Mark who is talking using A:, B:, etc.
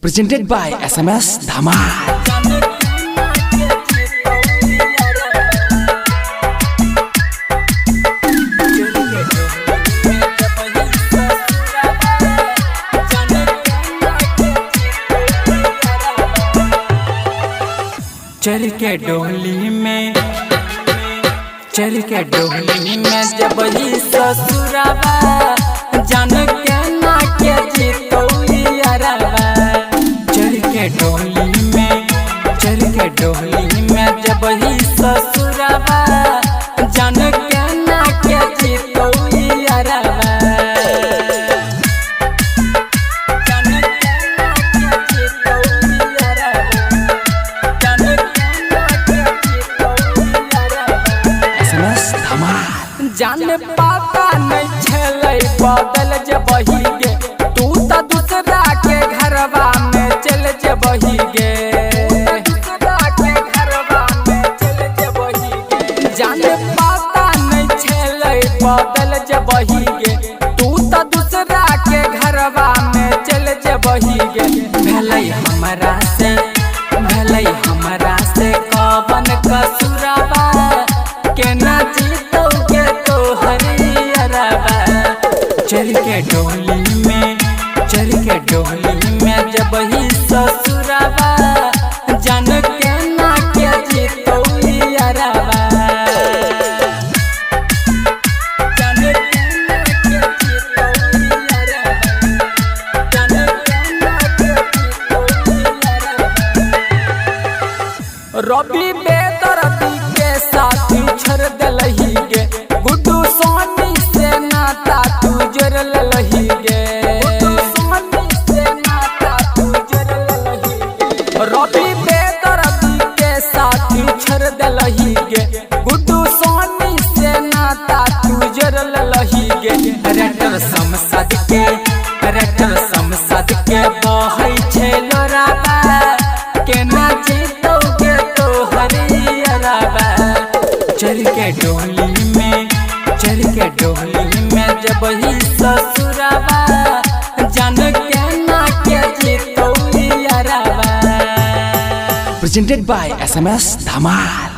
A: Presented by SMS Dhamal।
B: चल के डोली में जब ही ससुराबा जान के ना के जीतौलियारबा। चल के डोली में जब ही ससुराबा जान के ना के जीतौलियारबा। जान पाता नहीं छलै बदल जबही गे तू तो दूसरा के घरवा में चल जबही गे। जान पाता नहीं छलै बदल जबही गे तू तो दूसरा के घरवा में चल जबही गे। भलै हमरा से कवन कसुरबा केना जीतोगे तो हरियरबा। चल के डोली में जब ही ससुरबा जान के ना के जीतौलियारबा। रवि बेदर्दी के साथी छोड़ दिलही गे गुड्डू सोनी से नाता तू जोड़ लही गे। रवि बेदर्दी के साथी छोड़ दिलही गे गुड्डू सोनी से नाता तू जोड़ लही गे। रेटर समसद के बहै छै लोराबा केना जीतोगे तो हरियरबा। चल के डोली में जब ही ससुरबा जान के ना के जीतौलियारबा।
A: Presented by SMS Dhamal।